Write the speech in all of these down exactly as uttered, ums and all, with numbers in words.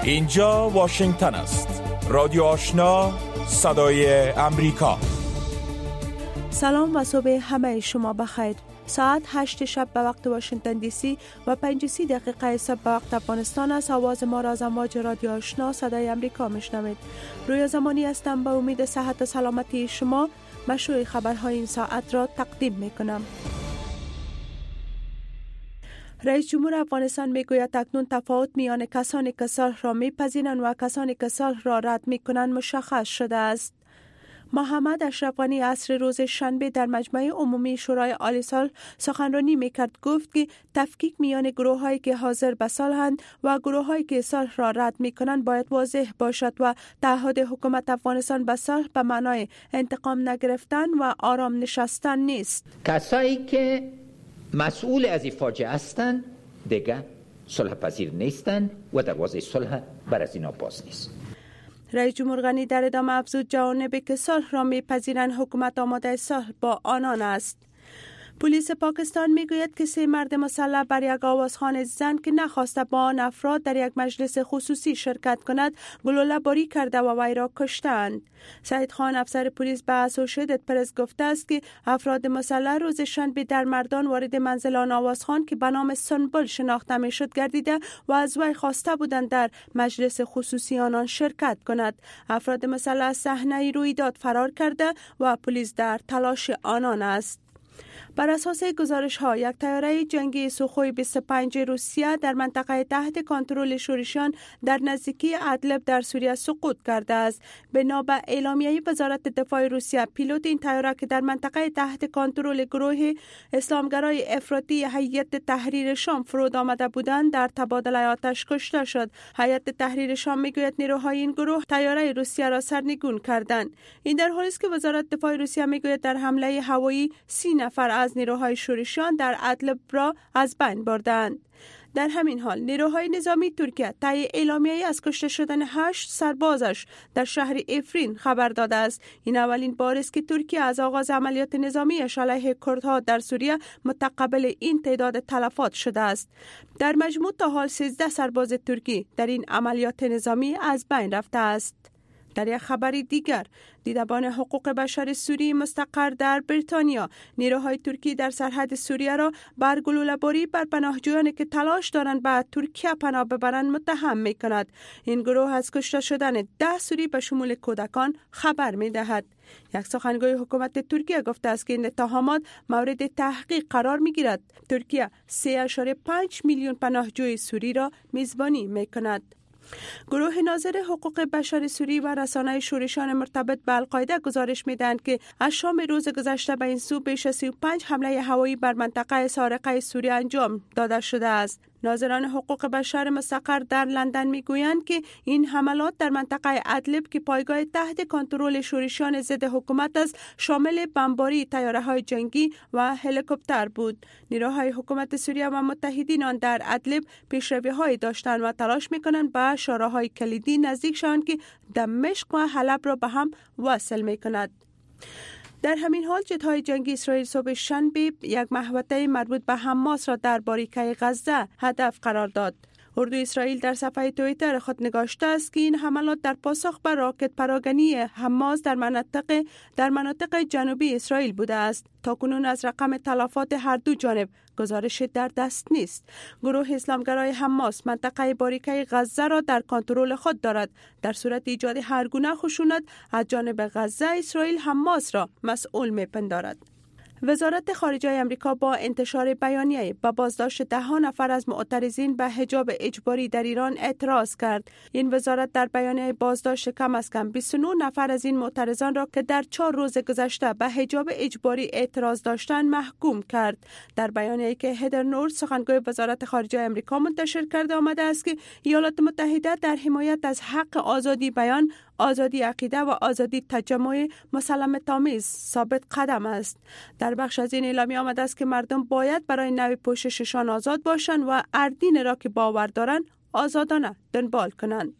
اینجا واشنگتن است. رادیو آشنا، صدای امریکا. سلام و صبح همه شما بخیر. ساعت هشت شب به وقت واشنگتن دی سی و پنج و سی دقیقه صبح به وقت افغانستان است. آواز ما را از امواج رادیو آشنا صدای امریکا میشنوید. روی زمانی هستم. به امید صحت و سلامتی شما مشروع خبرهای این ساعت را تقدیم میکنم. رئیس جمهور افغانستان میگوید اکنون تفاوت میان کسانی که صلح را میپذیرند و کسانی که صلح را رد میکنند مشخص شده است. محمد اشرف غنی عصر روز شنبه در مجمع عمومی شورای عالی صلح سخنرانی میکرد. گفت که تفکیک میان گروه‌هایی که حاضر به صلح‌اند و گروه‌هایی که صلح را رد میکنند باید واضح باشد و تعهد حکومت افغانستان به صلح به معنای انتقام نگرفتن و آرام نشستن نیست. کسایی که مسئول از این فاجعه هستند دیگه صلح پذیر نیستند و دروازه صلح بر از اینا باز نیست. رئیس جمهور غنی در ادامه افزود جوانبی که صلح را میپذیرند حکومت آماده صلح با آنان است. پلیس پاکستان میگوید که سه مرد مسلح بر یک آوازخوان زن که نخواسته با آن افراد در یک مجلس خصوصی شرکت کند گلوله باری کرده و وی را کشتند. سعید خان افسر پلیس به اسوشیتد پرس گفته است که افراد مسلح روز شنبه در مردان وارد منزل آن آوازخوان که به نام سنبل شناخته میشد گردیده و از وی خواسته بودند در مجلس خصوصی آنان شرکت کند. افراد مسلح از صحنه رویداد فرار کرده و پلیس در تلاش آنان است. بر اساس گزارش ها یک طیاره جنگی سوخوی بیست و پنج روسیه در منطقه تحت کنترل شورشیان در نزدیکی ادلب در سوریه سقوط کرده است. بنا به اعلامیه وزارت دفاع روسیه پیلوت این طیاره که در منطقه تحت کنترل گروه اسلامگرای افراطی هیئت تحریر شام فرود آمده بودند در تبادل آتش کشته شد. هیئت تحریر شام میگوید نیروهای این گروه طیاره روسیه را سرنگون کردند. این در حالی است که وزارت دفاع روسیه میگوید در حمله هوایی سی نفر از نیروهای شورشیان در ادلب را از بین بردند. در همین حال نیروهای نظامی ترکیه طی اعلامیه از کشته شدن هشت سربازش در شهر افرین خبر داده است. این اولین بار است که ترکیه از آغاز عملیات نظامی علیه کردها در سوریه متقبل این تعداد تلفات شده است. در مجموع تا حال سیزده سرباز ترکی در این عملیات نظامی از بین رفته است. در یک خبر دیگر، دیدبان حقوق بشر سوری مستقر در بریتانیا نیروهای ترکی در سرحد سوریه را بر گلوله‌باری بر پناهجویانی که تلاش دارند به ترکیه پناه ببرند متهم می‌کند. این گروه از کشته شدن ده سوری به شمول کودکان خبر می‌دهد. یک سخنگوی حکومت ترکیه گفته است که این اتهامات مورد تحقیق قرار می‌گیرد. ترکیه سه ممیز پنج میلیون پناهجوی سوری را میزبانی می‌کند. گروه ناظر حقوق بشر سوری و رسانه شورشیان مرتبط به القاعده گزارش می‌دهند که از شام روز گذشته به این سو بیش از سی و پنج حمله هوایی بر منطقه سارقه سوریه انجام داده شده است. ناظران حقوق بشر مستقر در لندن میگویند که این حملات در منطقه ادلب که پایگاه تحت کنترل شورشیان ضد حکومت است شامل بمباری طیاره‌های جنگی و هلیکوپتر بود. نیروهای حکومت سوریه و متحدین آن در ادلب پیشروی‌هایی داشتند و تلاش می‌کنند به شاهراهای کلیدی نزدیک شوند که دمشق و حلب را به هم وصل می‌کند. در همین حال جت‌های جنگی اسرائیل صبح شنبه یک محوطه مربوط به حماس را در باریکه غزه هدف قرار داد. اردوی اسرائیل در صفحه توییتر خود نگاشته است که این حملات در پاسخ به راکت پراکنی حماس در مناطق در مناطق جنوبی اسرائیل بوده است. تاکنون از رقم تلفات هر دو جانب گزارش در دست نیست. گروه اسلامگرای حماس منطقه باریکه غزه را در کنترل خود دارد. در صورت ایجاد هر گونه خشونت از جانب غزه اسرائیل حماس را مسئول می‌پندارد. وزارت خارجه آمریکا با انتشار بیانیه به بازداشت ده نفر از معترضین به حجاب اجباری در ایران اعتراض کرد. این وزارت در بیانیه بازداشت کم از کم بیست و نه نفر از این معترضان را که در چهار روز گذشته به حجاب اجباری اعتراض داشتند محکوم کرد. در بیانیه‌ای که هدر نورد سخنگوی وزارت خارجه آمریکا منتشر کرده آمده است که ایالات متحده در حمایت از حق آزادی بیان، آزادی عقیده و آزادی تجمع مسالمت‌آمیز ثابت قدم است. در بخش از این اعلامیه آمده است که مردم باید برای نوع پوشششان آزاد باشند و اردین را که باور دارند آزادانه دنبال کنند.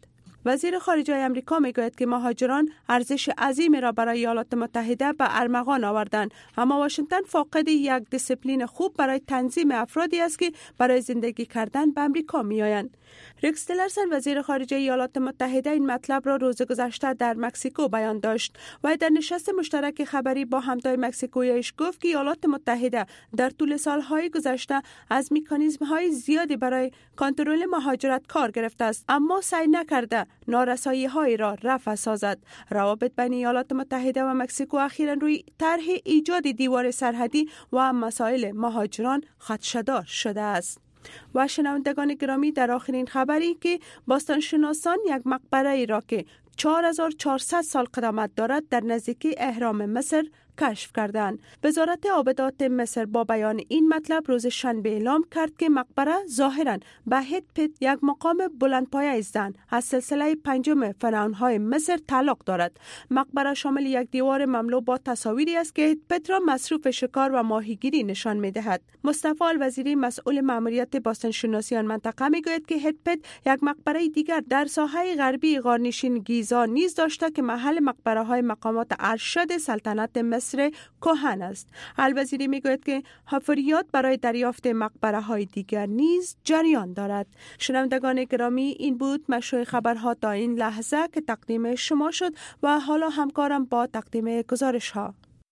وزیر خارجه امریکا میگوید که مهاجران ارزش عظیمی را برای ایالات متحده به ارمغان آوردند، اما واشنگتن فاقد یک دیسیپلین خوب برای تنظیم افرادی است که برای زندگی کردن به امریکا میآیند. ریکس تیلرسن وزیر خارجه ایالات متحده این مطلب را روز گذشته در مکزیکو بیان داشت و در نشست مشترک خبری با همتای مکزیکویش گفت که ایالات متحده در طول سالهای گذشته از مکانیزم‌های زیادی برای کنترل مهاجرت کار گرفته است، اما سعی نکرده نارسایی‌های را رفع سازد. روابط بین ایالات متحده و مکزیکو اخیراً روی طرح ایجاد دیوار سرحدی و مسائل مهاجران خدشه‌دار شده است. و شنوندگان گرامی، در آخرین خبری که باستانشناسان یک مقبره ای را که چهار هزار و چهارصد سال قدامت دارد در نزدیکی اهرام مصر کشف کردند. وزارت آبادات مصر با بیان این مطلب روز شنبه اعلام کرد که مقبره ظاهراً به هتپت، یک مقام بلندپایه زن از سلسله پنجم فرعون‌های مصر تعلق دارد. مقبره شامل یک دیوار مملو با تصاویری است که هتپت را مصروف شکار و ماهیگیری نشان می‌دهد. مصطفی الوزیری مسئول ماموریت باستانشناسی آن منطقه می‌گوید که هتپت یک مقبره دیگر در ساحه غربی غارنشین گیزا نیز داشته که محل مقبره‌های مقامات ارشد سلطنت مصر کهن است. الوزیری میگوید که حفریات برای دریافت مقبره های دیگر نیز جریان دارد. شنوندگان گرامی، این بود مشروع خبرها تا این لحظه که تقدیم شما شد و حالا همکارم با تقدیم گزارش ها.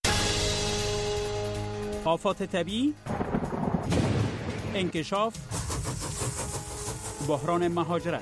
آفات طبیعی، انکشاف، بحران مهاجرت،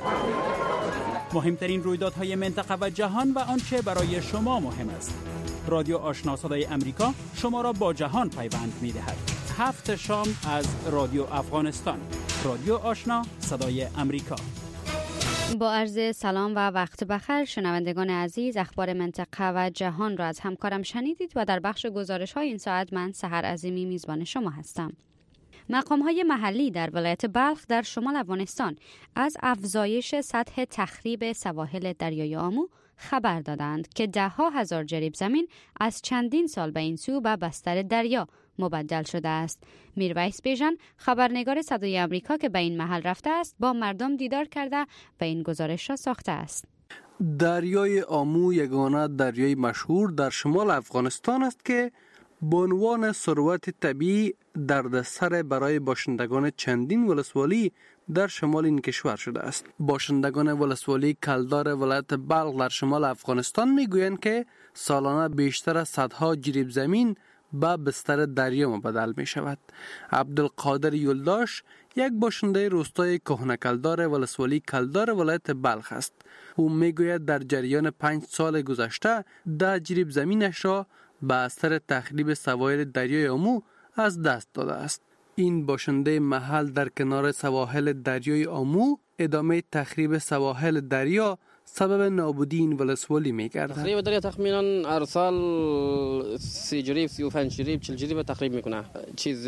مهمترین رویدادهای منطقه و جهان و آنچه برای شما مهم است. رادیو آشنا صدای امریکا شما را با جهان پیوند می دهد. هفت شام از رادیو افغانستان. رادیو آشنا صدای امریکا. با عرض سلام و وقت بخیر شنوندگان عزیز، اخبار منطقه و جهان را از همکارم شنیدید و در بخش گزارش های این ساعت من سحر عظیمی میزبان شما هستم. مقام‌های محلی در ولایت بلخ در شمال افغانستان از افزایش سطح تخریب سواحل دریای آمو خبر دادند که ده ها هزار جریب زمین از چندین سال به این سو به بستر دریا مبدل شده است. میرویس بیژن، خبرنگار صدای امریکا که به این محل رفته است، با مردم دیدار کرده و این گزارش را ساخته است. دریای آمو یگانه دریای مشهور در شمال افغانستان است که به عنوان ثروت طبیعی دردسر برای باشندگان چندین ولسوالی در شمال این کشور شده است. باشندگان ولسوالی کلدار ولایت بلخ در شمال افغانستان میگویند که سالانه بیشتر از صدها جریب زمین به بستر دریا مبدل می شود. عبدالقادر یلداش یک باشنده روستای کهنه کلدار ولسوالی کلدار ولایت بلخ است. او میگوید در جریان پنج سال گذشته ده جریب زمینش را به اثر تخریب سواحل دریای آمو از دست داده است. این باشنده محل در کنار سواحل دریای آمو ادامه تخریب سواحل دریا سبب نابودی این ولسوالی می‌گردد. تخریب دریا تخمینا هر سال سی جریب سی و پنج جریب چهل جریب تخریب میکنه. چیز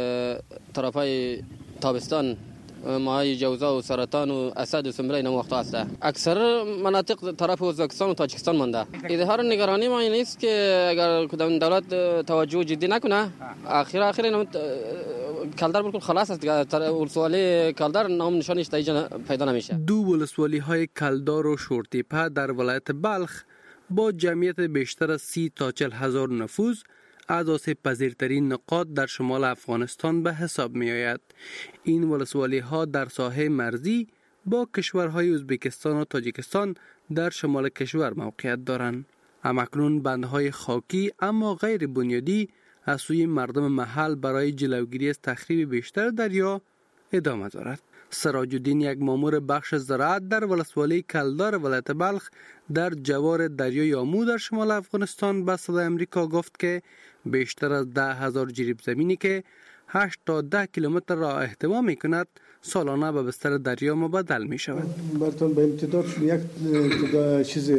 طرفای تابستان ماهای جوزا و سرطان و اسد و سنبله اینا وقتا هسته. اکثر مناطق طرف ازبکستان و تاجیکستان مانده. اظهار نگرانی ما این است که اگر کدام دولت توجه جدی نکنه اخیر اخیر اینا کلدر بالکل خلاص است. ولسوالی کلدر نام نشانش تا پیدا نمیشه. دو ولسوالی های کلدار و شورتیپه در ولایت بلخ با جمعیت بیشتر از سی تا چهل هزار نفوذ از آسیب پذیرترین نقاط در شمال افغانستان به حساب می آید. این ولسوالی ها در ساحه مرزی با کشورهای ازبکستان و تاجیکستان در شمال کشور موقعیت دارند. همکنون بندهای خاکی اما غیر بنیادی از سوی مردم محل برای جلوگیری از تخریب بیشتر دریا ادامه دارد. سراج الدین، یک مامور بخش زراعت در ولسوالی کلدار ولایت بلخ در جوار دریای آمو در شمال افغانستان به صدای امریکا گفت که بیشتر از ده هزار جریب زمینی که هشت تا ده کیلومتر را احتوا می کند سالانه به بستر دریا مبدل می شود. براتون به امتداد یک چیز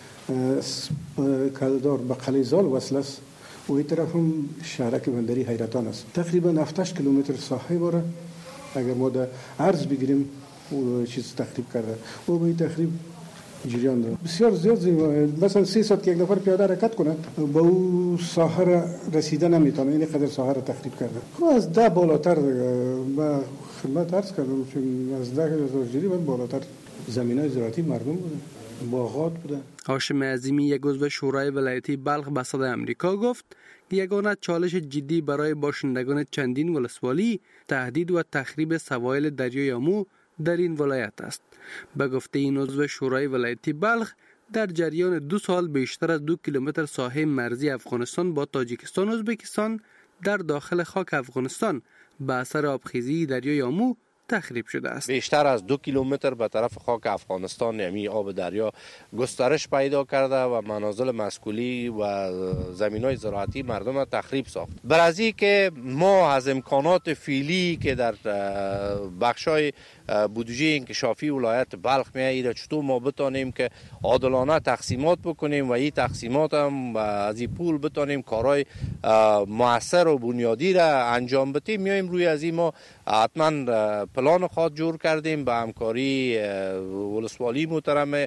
کلدار به قلیزال وصل است و این طرف هم شهرک بندری حیرتان است. تقریبا هفت هشت کیلومتر ساحه باره. اگر ما در عرض بگیریم و چیز تخریب کرده و به تخریب جریان داره. بسیار زیاد زیاد مثلا سه ساعت که یک نفر پیاده حرکت کنه به او ساحه رسیدن نمیتونه، این قدر ساحه را تخریب کرده. خب از ده بالاتر با خدمت عرض کردم چون از ده هزار جری بعد بالاتر زمینای زراعتی مردم بوده، باغات بوده. هاشم عظیمی یک عضو شورای ولایتی بلخ به صدای آمریکا گفت یگانه چالش جدی برای باشندگان چندین ولسوالی تهدید و تخریب سواحل دریای آمو در این ولایت است. به گفته این عضو شورای ولایتی بلخ در جریان دو سال بیشتر از دو کیلومتر ساحه مرزی افغانستان با تاجیکستان و ازبکستان در داخل خاک افغانستان به اثر آبخیزی دریای آمو تخریب شده است. بیشتر از دو کیلومتر به طرف خاک افغانستان یعنی آب دریا گسترش پیدا کرده و منازل مسکونی و زمینای زراعتی مردم را تخریب ساخت. برای که ما از امکانات فعلی که در بخشای بودجه انکشافی ولایت بلخ میایید چطور ما بتانیم که عادلانه تقسیمات بکنیم و این تقسیمات هم از این پول بتانیم کارهای مؤثر و بنیادی را انجام بدیم. میایم روی از این ما حتما پلان خود جور کردیم با همکاری ولسوالی محترم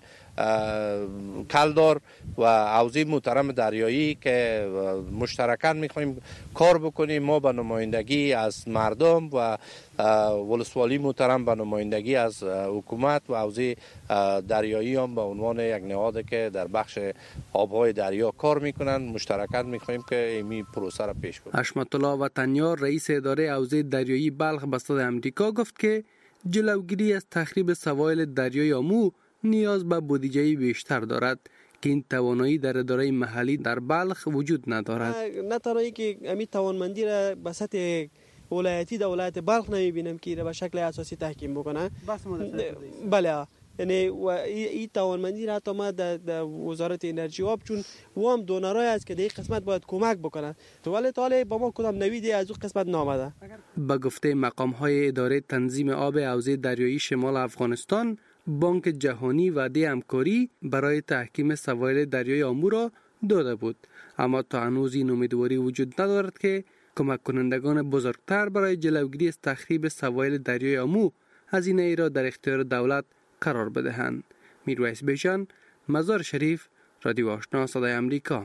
کلدار و حوزه محترم دریایی که مشترکاً میخوایم کار بکنیم. ما به نمایندگی از مردم و ولسوالی محترم به نمایندگی از حکومت و حوزه دریایی هم به عنوان یک نهاد که در بخش آبهای دریا کار میکنن مشترکاً میخوایم که این پروسه را پیش بریم. حشمت الله وطنیار رئیس اداره حوزه دریایی بلخ به صدای آمریکا گفت که جلوگیری از تخریب سواحل دریای آمو نیاز به بودجه بیشتر دارد که این توانایی در اداره محلی در بلخ وجود ندارد. نه تنهایی که همین توانمندی را به سطح ولایتی در ولایت بلخ نمیبینم که به شکل اساسی تحکیم بکنه. بله، یعنی و این توانمندی را حتی ما در وزارت انرژی آب چون و هم دونرای است که در این قسمت باید کمک بکنن تو ولی تا با ما کدام نویدی از اون قسمت نامده. به گفته مقام های اداره تنظیم آب حوزه دریایی شمال افغانستان، بانک جهانی وعده همکاری برای تحکیم سواحل دریای آمو را داده بود، اما تا هنوز این امیدواری وجود ندارد که کمک کنندگان بزرگتر برای جلوگیری از تخریب سواحل دریای آمو هزینه ای را در اختیار دولت قرار بدهند. میرویس بیژن، مزار شریف، رادیو آشنا صدای آمریکا.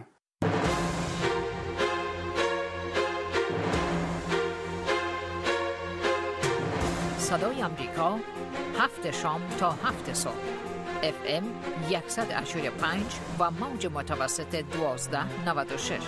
صدای آمریکا هفت شام تا هفت صبح اف ام صد و هشتاد و پنج و موج متوسط دوازده نود و شش.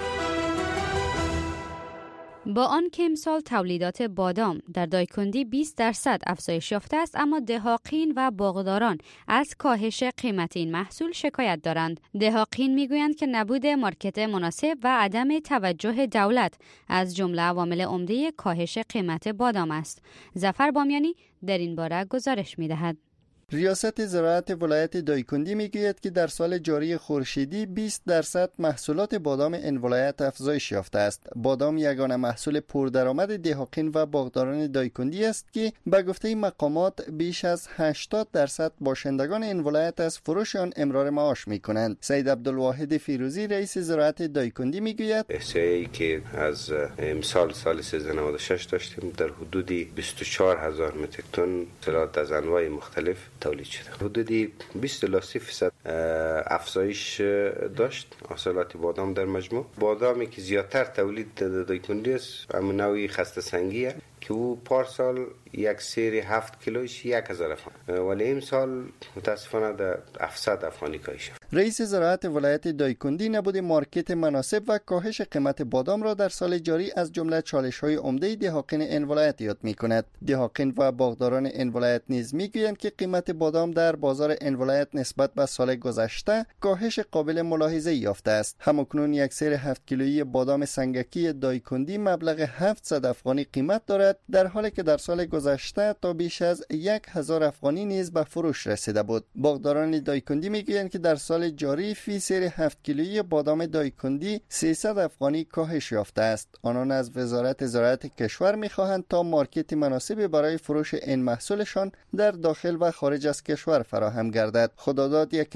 با آن که امسال تولیدات بادام در دایکندی بیست درصد افزایش یافته است، اما دهاقین و باغداران از کاهش قیمت این محصول شکایت دارند. دهاقین میگویند که نبود مارکت مناسب و عدم توجه دولت از جمله عوامل عمده کاهش قیمت بادام است. ظفر بامیانی در این باره گزارش می‌دهد. ریاست زراعت ولایت دایکندی میگوید که در سال جاری خورشیدی بیست درصد محصولات بادام این ولایت افزایش یافته است. بادام یگانه محصول پردرآمد دهاقین و باغداران دایکندی است که به گفته مقامات بیش از هشتاد درصد باشندگان این ولایت از فروش آن امرار معاش میکنند. سید عبدالواحد فیروزی رئیس زراعت دایکندی میگوید احصایی که از امسال سال سیزده نود و شش داشتیم در حدود بیست و چهار هزار متر تن محصولات از انواع مختلف تولید شده. حدودی بیست الی سی درصد افزایش داشت حاصلات بادام در مجموع. بادامی که زیادتر تولید دایکندی است همون نوعی خسته سنگیه که او پارسال یک سری هفت کیلویش یک هزار افغان ولی این سال متاسفانه در هفتصد افغانی کاهش. رئیس زراعت ولایت دایکندی نبود مارکت مناسب و کاهش قیمت بادام را در سال جاری از جمله چالش‌های عمده دهاقین این ولایت یاد می‌کند. دهاقین و باغداران این ولایت نیز می‌گویند که قیمت بادام در بازار این ولایت نسبت به سال گذشته کاهش قابل ملاحظه یافته است. همکنون یک سری هفت کیلویی بادام سنگکی دایکندی مبلغ هفتصد افغانی قیمت دارد، در حالی که در سال گذشته تا بیش از یک هزار افغانی نیز به فروش رسیده بود. باغداران دایکندی میگویند که در سال جاری فی سری هفت کیلویی بادام دایکندی سیصد افغانی کاهش یافته است. آنان از وزارت زراعت کشور میخواهند تا مارکت مناسبی برای فروش این محصولشان در داخل و خارج از کشور فراهم گردد. خداداد یک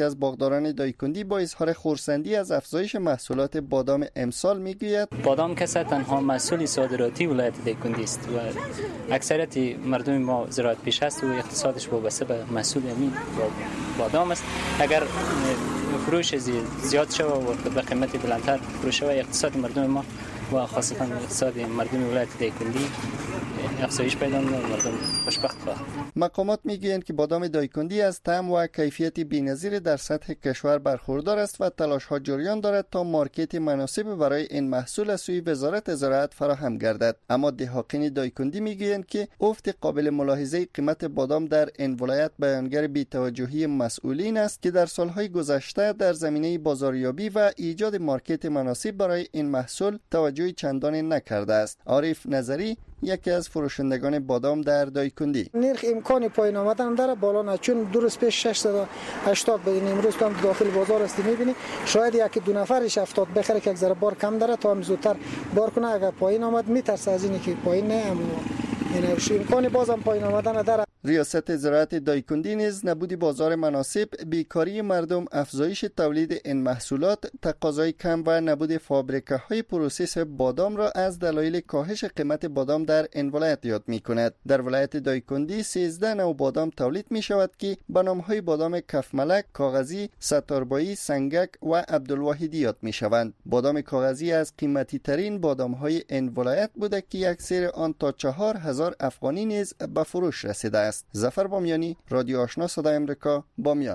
یکی از باغداران دایکندی با اظهار خرسندی از افزایش محصولات بادام امسال میگوید بادام کسا تنها محصول صادراتی ولایت دایکندی است و اکثریت مردم ما زراعت پیش است و اقتصادش وابسته به محصول همین بادام است. اگر فروش زیاد شود و به قیمت بلندتر فروش شود اقتصاد مردم ما و خاصتا اقتصاد مردم ولایت دایکندی افزایش پیدا می‌کنه و مردم خوشبخت خواهند. مقامات میگویند که بادام دایکندی از طعم و کیفیت بی‌نظیر در سطح کشور برخوردار است و تلاش‌ها جریان دارد تا مارکت مناسب برای این محصول از سوی وزارت زراعت فراهم گردد. اما دهقان دایکندی میگویند که افت قابل ملاحظه قیمت بادام در این ولایت بیانگر بی‌توجهی مسئولین است که در سالهای گذشته در زمینه بازاریابی و ایجاد مارکت مناسب برای این محصول توجه چندانی نکرده است. عارف نظری یکی از فروشندگان بادام در دایکندی: نرخ امکان پایین آمدن داره، بالا نه، چون دو روز پیش ششصد و هشتاد بود، امروز تو هم داخل بازار است میبینی شاید یکی دو نفرش هفتاد بخره که یک ذره بار کم داره تا هم زودتر بار کنه. اگر پایین آمد میترسه از اینی که پایین نه، اما یعنی امکان بازم پایین آمدن داره. ریاست زراعت دایکندی نیز نبود بازار مناسب، بیکاری مردم، افزایش تولید این محصولات، تقاضای کم و نبود فابریکه‌های پروسس بادام را از دلایل کاهش قیمت بادام در این ولایت یاد می‌کند. در ولایت دایکندی سیزده نوع بادام تولید می‌شود که به نام‌های بادام کفملک، کاغذی، ستاربایی، سنگک و عبدالواحدی یاد می‌شوند. بادام کاغذی از قیمتی‌ترین بادام‌های این ولایت بوده که یک سیر آن تا چهار هزار افغانی نیز به فروش رسیده است. ظفر بامیانی، رادیو آشنا صدای امریکا، بامیان.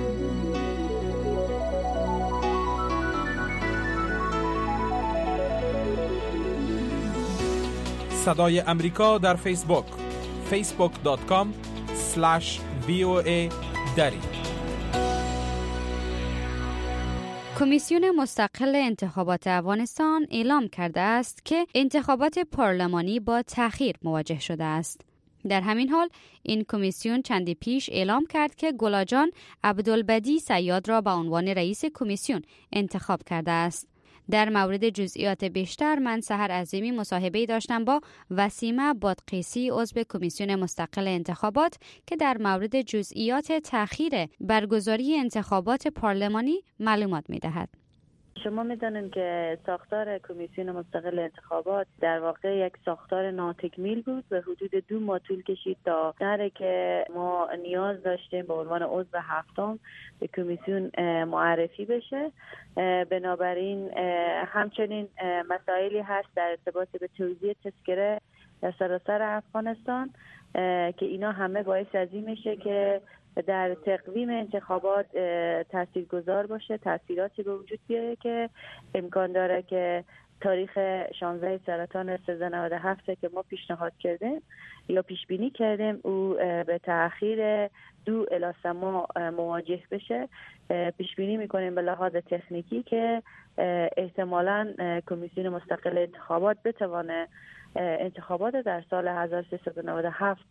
صدای امریکا در فیسبوک فیسبوک دات کام اسلش وی او ای دری. کمیسیون مستقل انتخابات افغانستان اعلام کرده است که انتخابات پارلمانی با تأخیر مواجه شده است. در همین حال این کمیسیون چندی پیش اعلام کرد که گلاجان عبدالبدی صیاد را به عنوان رئیس کمیسیون انتخاب کرده است. در مورد جزئیات بیشتر من سحر عظیمی مصاحبه‌ای داشتم با وسیمه بادقیسی عضو کمیسیون مستقل انتخابات که در مورد جزئیات تأخیر برگزاری انتخابات پارلمانی معلومات می‌دهد. شما میدانید که ساختار کمیسیون مستقل انتخابات در واقع یک ساختار ناتکمیل بود و حدود دو ماه طول کشید تا نره که ما نیاز داشتیم به عنوان عضو هفتم به کمیسیون معرفی بشه. بنابراین همچنین مسائلی هست در ارتباط به توزیع تذکره در سراسر افغانستان که اینا همه باعث از این میشه که در تقویم انتخابات تاثیرگذار باشه، تاثیراتی به وجود بیاره که امکان داره که تاریخ شانزده سرطان سیزده نود و هفت که ما پیشنهاد کردیم یا پیش بینی کردیم او به تأخیر دو الی سه ماه مواجه بشه. پیش بینی میکنیم به لحاظ تکنیکی که احتمالاً کمیسیون مستقل انتخابات بتوانه انتخابات در سال هزار و سیصد و نود و هفت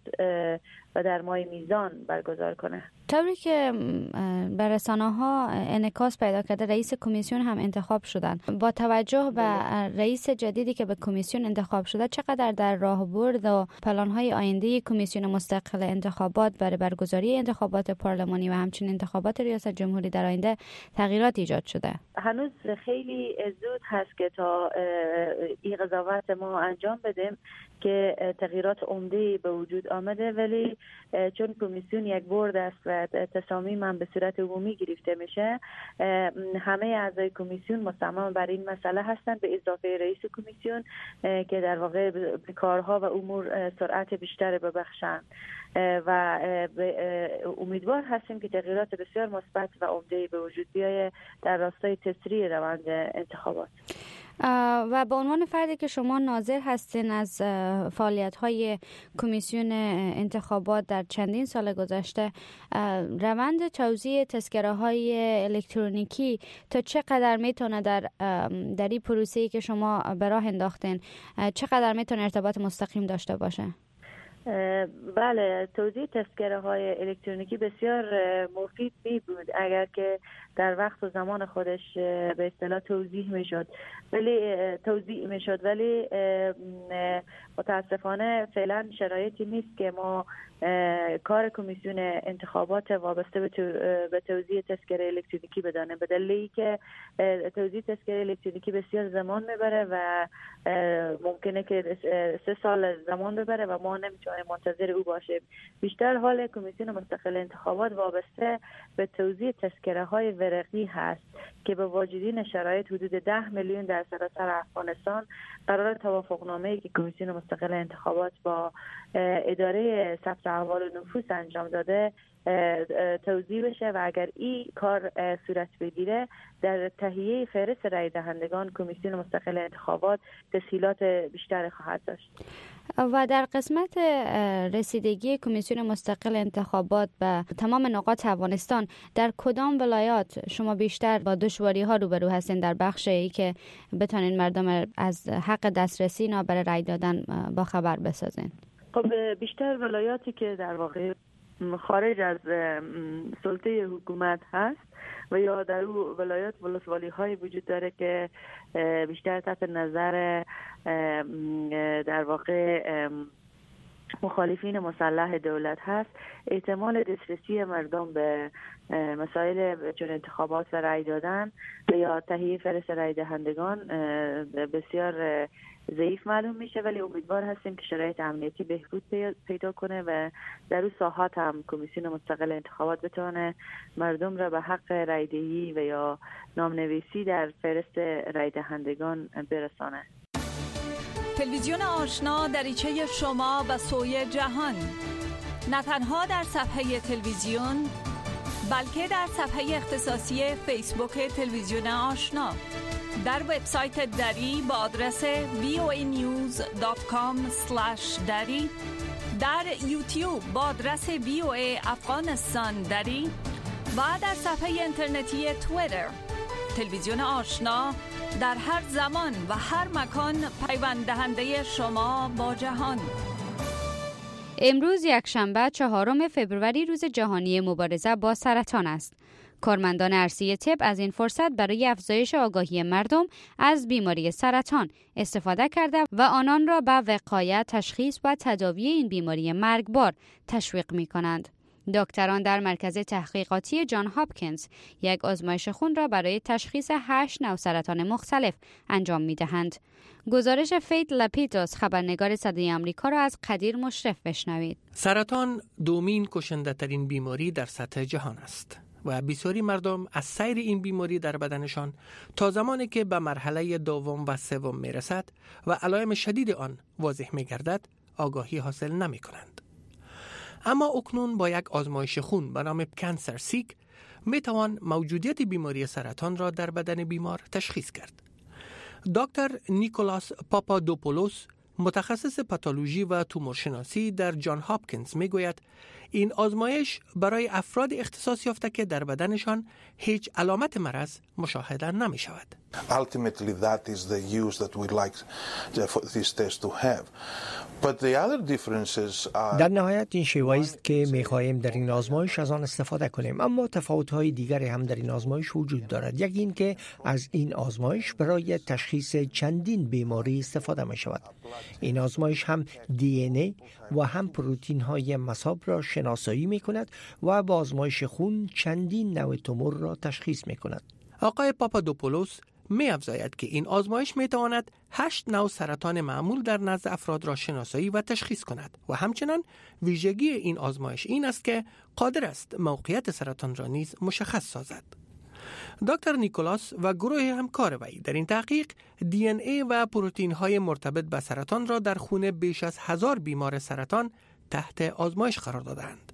و در ماه میزان برگزار کنه. طوری که به رسانه‌ها انعکاس پیدا کرده رئیس کمیسیون هم انتخاب شدن. با توجه به رئیس جدیدی که به کمیسیون انتخاب شده چقدر در راهبرد و پلان‌های آینده کمیسیون مستقل انتخابات برای برگزاری انتخابات پارلمانی و همچنین انتخابات ریاست جمهوری در آینده تغییرات ایجاد شده؟ هنوز خیلی زود هست که تا این قضاوت ما انجام بدیم که تغییرات عمده‌ای به وجود آمده، ولی چون کمیسیون یک بورد است و تصامیم هم به صورت عمومی گرفته میشه، همه اعضای کمیسیون مصمم بر این مسئله هستند به اضافه رئیس کمیسیون که در واقع به کارها و امور سرعت بیشتر ببخشند و امیدوار هستیم که تغییرات بسیار مثبت و عمده‌ای به وجود بیاید در راستای تسریع روند انتخابات. و به عنوان فردی که شما ناظر هستین از فعالیت‌های کمیسیون انتخابات در چندین سال گذشته، روند توزیع تذکره‌های الکترونیکی تا چقدر میتونه در در این پروسه‌ای که شما به راه انداختین چقدر میتونه ارتباط مستقیم داشته باشه؟ بله، توزیع تذکره های الکترونیکی بسیار مفید می بود اگر که در وقت و زمان خودش به اصطلاح توضیح می شد ولی توضیح می شد ولی متاسفانه فعلا شرایطی نیست که ما کار کمیسیون انتخابات وابسته به توزیع تذکره الکترونیکی بدانه، به دلیلی که توزیع تذکره الکترونیکی بسیار زمان میبره و ممکنه که سه سال زمان ببره و ما نمیتونیم منتظر او باشیم. بیشتر حال کمیسیون مستقل انتخابات وابسته به توزیع تذکره های ورقی هست که به واجدین شرایط حدود ده میلیون در سراسر افغانستان قرار توافقنامه‌ای که کمیسیون مستقل انتخابات با اداره ثبت احوال نفوس انجام داده توزیع بشه و اگر این کار صورت بگیره در تهیه فهرست رای دهندگان کمیسیون مستقل انتخابات تسهیلات بیشتر خواهد داشت. و در قسمت رسیدگی کمیسیون مستقل انتخابات به تمام نقاط افغانستان در کدام ولایات شما بیشتر با دشواری ها روبرو هستین در بخش ای که بتونین مردم از حق دسترسی اینا برای رای دادن با خبر بسازین؟ خب بیشتر ولایاتی که در واقع خارج از سلطه حکومت هست و یا در او ولایات ولسوالی های وجود داره که بیشتر تحت نظر در واقع مخالفین مسلح دولت هست، احتمال دسترسی مردم به مسائل چون انتخابات و رای دادن و یا تهیه فهرست رای دهندگان بسیار ضعیف معلوم میشه، ولی امیدوار هستیم که شرایط امنیتی بهبود پیدا کنه و در اون ساحات هم کمیسیون مستقل انتخابات بتونه مردم را به حق رای دهی و یا نامنویسی در فهرست رای دهندگان برسانه. تلویزیون آشنا دریچه شما و سوی جهان، نه تنها در صفحه تلویزیون بلکه در صفحه اختصاصی فیسبوک تلویزیون آشنا، در وبسایت دری با آدرس وی او ای نیوز دات کام اسلش دری، در یوتیوب با آدرس وی او ای افغانستان دری و در صفحه اینترنتی توییتر. تلویزیون آشنا در هر زمان و هر مکان پیوند دهنده شما با جهان. امروز یکشنبه چهارم فوریه روز جهانی مبارزه با سرطان است. کارمندان ارسی طب از این فرصت برای افزایش آگاهی مردم از بیماری سرطان استفاده کرده و آنان را به وقایع، تشخیص و تداوی این بیماری مرگبار تشویق می کنند. دکتران در مرکز تحقیقاتی جان هاپکینز یک آزمایش خون را برای تشخیص هشت نوع سرطان مختلف انجام می دهند. گزارش فیت لپیتوس خبرنگار صدای آمریکا را از قدیر مشرف بشنوید. سرطان دومین کشنده ترین بیماری در سطح جهان است و بسیاری مردم از سیر این بیماری در بدنشان تا زمانی که به مرحله دوم و سوم می رسد و علائم شدید آن واضح می گردد آگاهی حاصل نمی کنند. اما اکنون با یک آزمایش خون به نام کانسر سیک می توان موجودیت بیماری سرطان را در بدن بیمار تشخیص کرد. دکتر نیکولاس پاپادوپولوس، متخصص پاتولوژی و تومورشناسی در جان هاپکینز می گوید این آزمایش برای افراد اختصاص یافته که در بدنشان هیچ علامت مرض مشاهده نمی شود. Ultimately that is the use that we'd like this test to have. But the other differences are... در نهایت این شیوه‌ای است که می‌خواهیم در این آزمایش از آن استفاده کنیم، اما تفاوت‌های دیگری هم در این آزمایش وجود دارد. یک این که از این آزمایش برای تشخیص چندین بیماری استفاده می‌شود. این آزمایش هم دی ان ای و هم پروتئین‌های مصاب را شناسایی می‌کند و با آزمایش خون چندین نوع تومور را تشخیص می‌کند. آقای پاپادوپولوس می افزاید که این آزمایش می تواند هشت نوع سرطان معمول در نزد افراد را شناسایی و تشخیص کند و همچنان ویژگی این آزمایش این است که قادر است موقعیت سرطان را نیز مشخص سازد. دکتر نیکولاس و گروه همکار وی در این تحقیق دی ان ای و پروتئین های مرتبط به سرطان را در خون بیش از هزار بیمار سرطان تحت آزمایش قرار دادند.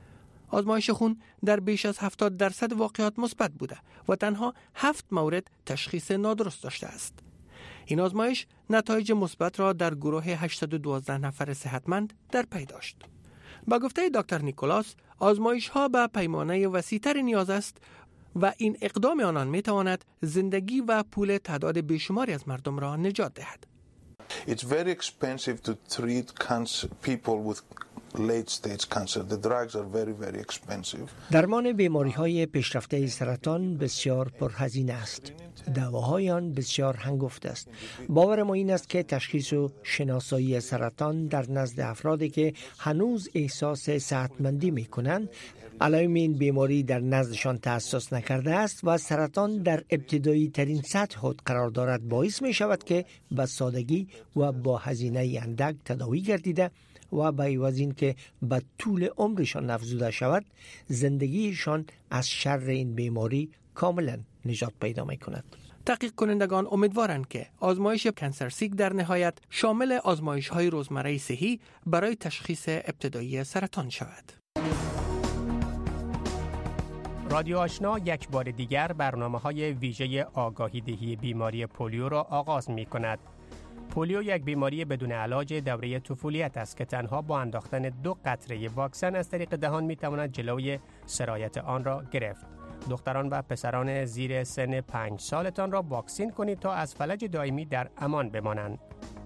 آزمایش خون در بیش از هفتاد درصد واقعات مثبت بوده و تنها هفت مورد تشخیص نادرست داشته است. این آزمایش نتایج مثبت را در گروه هشتصد و دوازده نفر صحتمند در پی داشت. با گفته دکتر نیکولاس، آزمایش ها به پیمانه وسیع‌تر نیاز است و این اقدام آنان می تواند زندگی و پول تعداد بیشماری از مردم را نجات دهد. It's very expensive to treat cancer people with late stage cancer. The drugs are very very expensive. درمان بیماری‌های پیشرفته سرطان بسیار پرهزینه است. دواهای آن بسیار هنگفت است. باور ما این است که تشخیص و شناسایی سرطان در نزد افرادی که هنوز احساس صحتمندی می‌کنند، علائم این بیماری در نزدشان تأسس نکرده است و سرطان در ابتدایی ترین سطح خود قرار دارد، باعث می شود که به سادگی و با هزینه اندک تداوی گردیده و به عوض این که به طول عمرشان افزوده شود، زندگیشان از شر این بیماری کاملا نجات پیدا می کند. تحقیق کنندگان امیدوارند که آزمایش کنسرسیک در نهایت شامل آزمایش‌های روزمره صحی برای تشخیص ابتدایی سرطان شود. رادیو آشنا یک بار دیگر برنامه‌های ویژه آگاهی دهی بیماری پولیو را آغاز می‌کند. پولیو یک بیماری بدون علاج دوره طفولیت است که تنها با انداختن دو قطره واکسن از طریق دهان می‌تواند جلوی سرایت آن را گرفت. دختران و پسران زیر سن پنج سالتان را واکسین کنید تا از فلج دائمی در امان بمانند.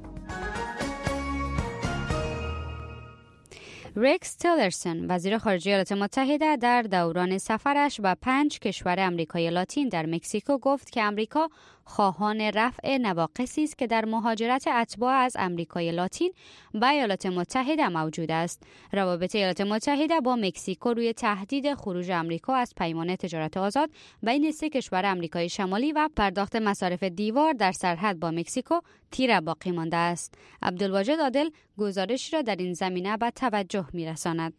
رکس تیلرسون وزیر خارجه ایالات متحده در دوران سفرش به پنج کشور امریکای لاتین در مکزیکو گفت که امریکا خواهان رفع نواقصی است که در مهاجرت اتباع از امریکای لاتین به ایالات متحده موجود است. روابط ایالات متحده با مکزیکو روی تهدید خروج امریکا از پیمان تجارت آزاد بین سه کشور امریکای شمالی و پرداخت مصارف دیوار در سرحد با مکزیکو تیره باقی مانده است. عبدالواجد عادل گزارشی را در این زمینه به توجه می‌رساند.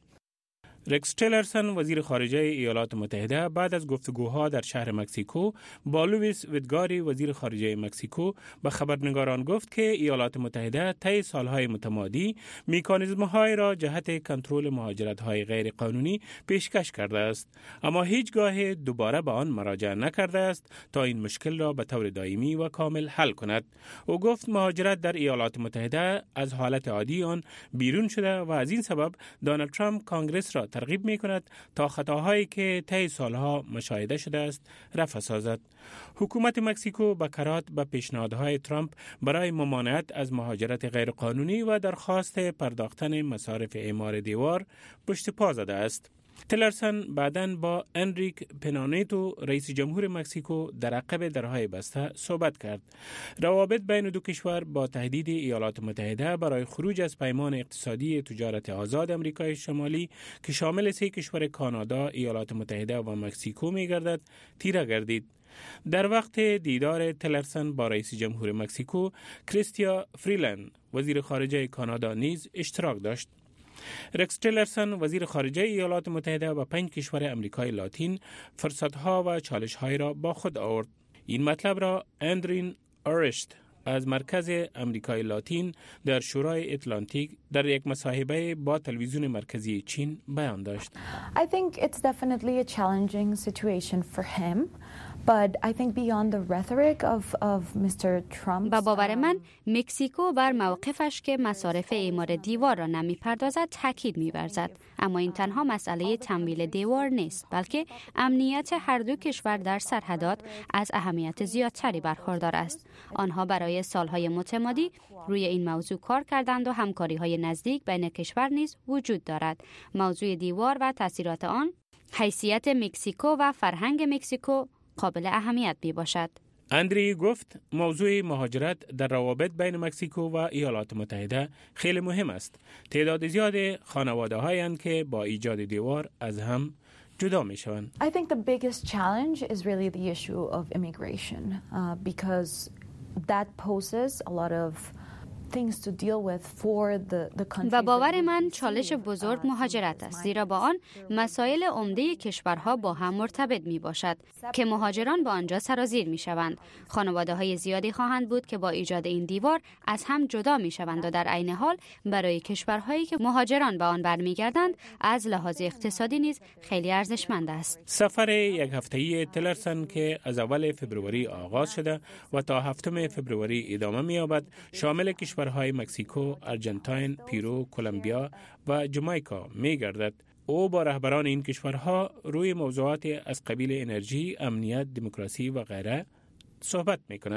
رکس تیلرسون وزیر خارجه ایالات متحده بعد از گفتگوها در شهر مکزیکو با لوئیس ویدگاری وزیر خارجه مکزیکو به خبرنگاران گفت که ایالات متحده طی سالهای متمادی مکانیزم‌های را جهت کنترل مهاجرت‌های غیر قانونی پیشکش کرده است، اما هیچگاه دوباره به آن مراجعه نکرده است تا این مشکل را به طور دائمی و کامل حل کند. او گفت مهاجرت در ایالات متحده از حالت عادی آن بیرون شده و از این سبب دونالد ترامپ کانگرس را ترغیب می کند تا خطاهایی که طی سالها مشاهده شده است رفع سازد. حکومت مکزیکو به کرات به پیشنهادهای ترامپ برای ممانعت از مهاجرت غیرقانونی و درخواست پرداختن مصارف اعمار دیوار پشت پا زده است. تیلرسون بعداً با انریک پنانیتو رئیس جمهور مکزیکو در عقب درهای بسته صحبت کرد. روابط بین دو کشور با تهدید ایالات متحده برای خروج از پیمان اقتصادی تجارت آزاد امریکای شمالی که شامل سه کشور کانادا، ایالات متحده و مکزیکو می‌گردد، تیره گردید. در وقت دیدار تیلرسون با رئیس جمهور مکزیکو، کریستیا فریلند وزیر خارجه کانادا نیز اشتراک داشت. رکس تیلرسون وزیر خارجه ایالات متحده و پنج کشور امریکای لاتین فرصت‌ها و چالش‌های را با خود آورد. این مطلب را اندرین آرشت از مرکز امریکای لاتین در شورای اتلانتیک در یک مصاحبه با تلویزیون مرکزی چین بیان داشت. I think it's definitely a challenging situation for him. But I think beyond the rhetoric of of mister Trump. با باور من مکزیکو بر موقفش که مصارف اعمار دیوار را نمی‌پردازد تاکید می‌ورزد، اما این تنها مسئله تمویل دیوار نیست، بلکه امنیت هر دو کشور در سرحدات از اهمیت زیادتری برخوردار است. آنها برای سالهای متمادی روی این موضوع کار کردند و همکاری‌های نزدیک بین کشور نیز وجود دارد. موضوع دیوار و تاثیرات آن، حیثیت مکزیکو و فرهنگ مکزیکو قابل اهمیت می باشد. اندری گفت موضوع مهاجرت در روابط بین مکزیکو و ایالات متحده خیلی مهم است. تعداد زیاد خانواده هایند که با ایجاد دیوار از هم جدا می شوند. I think the biggest challenge is really the issue of immigration uh, because that poses a lot of things to deal with for the the countries. و باور من چالش بزرگ مهاجرت است، زیرا با آن مسائل عمده کشورها با هم مرتبط می باشد که مهاجران با آنجا سرازیر می شوند. خانواده های زیادی خواهند بود که با ایجاد این دیوار از هم جدا می شوند و در عین حال برای کشورهایی که مهاجران به آن برمیگردند از لحاظ اقتصادی نیز خیلی ارزشمند است. سفر یک هفته‌ای تیلرسون که از اول فوریه آغاز شده و تا هفتم فوریه ادامه می یابد شامل کشورهای مکزیکو، آرژانتین، پرو، کلمبیا و جامائیکا می گردد. او با رهبران این کشورها روی موضوعات از قبیل انرژی، امنیت، دموکراسی و غیره صحبت می کند.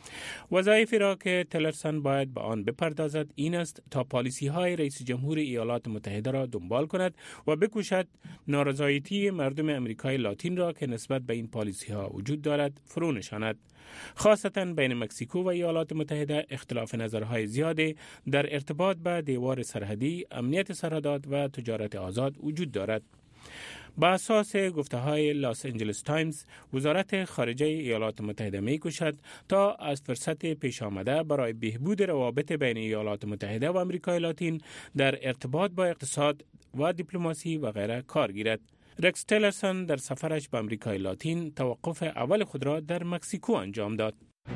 وظایفی را که تلرسن باید به آن بپردازد این است تا پالیسی های رئیس جمهور ایالات متحده را دنبال کند و بکوشد نارضایتی مردم امریکای لاتین را که نسبت به این پالیسی ها وجود دارد فرو نشاند. خاصتاً بین مکزیکو و ایالات متحده اختلاف نظرهای زیادی در ارتباط به دیوار سرحدی، امنیت سرحدات و تجارت آزاد وجود دارد. با اساس گفته‌های لاس انجلس تایمز، وزارت خارجه ایالات متحده می‌کوشد تا از فرصت پیش آمده برای بهبود روابط بین ایالات متحده و آمریکای لاتین در ارتباط با اقتصاد و دیپلماسی و غیره کار گیرد. رکس تیلرسن در سفرش به آمریکای لاتین توقف اول خود را در مکزیکو انجام داد.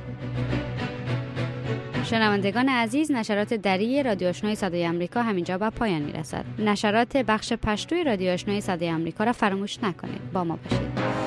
شنوندگان عزیز، نشرات دری رادیو آشنای صدای آمریکا همینجا به پایان میرسد. نشرات بخش پشتوی رادیو آشنای صدای آمریکا را فراموش نکنید. با ما باشید.